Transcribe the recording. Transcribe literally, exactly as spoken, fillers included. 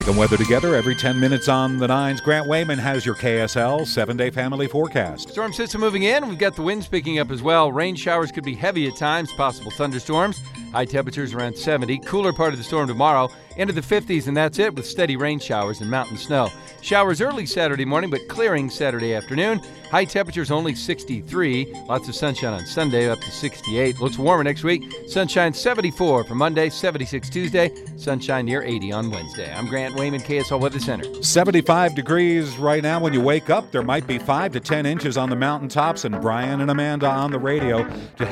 The weather together every ten minutes on the nines. Grant Wayman has your K S L seven-day family forecast. Storm system moving in. We've got the winds picking up as well. Rain showers could be heavy at times, possible thunderstorms. High temperatures around seventy. Cooler part of the storm tomorrow into the fifties, and that's it with steady rain showers and mountain snow. Showers early Saturday morning, but clearing Saturday afternoon. High temperatures only sixty-three. Lots of sunshine on Sunday, up to sixty-eight. Looks warmer next week. Sunshine seventy-four for Monday, seventy-six Tuesday. Sunshine near eighty on Wednesday. I'm Grant Wayman, K S L Weather Center. seventy-five degrees right now when you wake up. There might be five to ten inches on the mountaintops, and Brian and Amanda on the radio to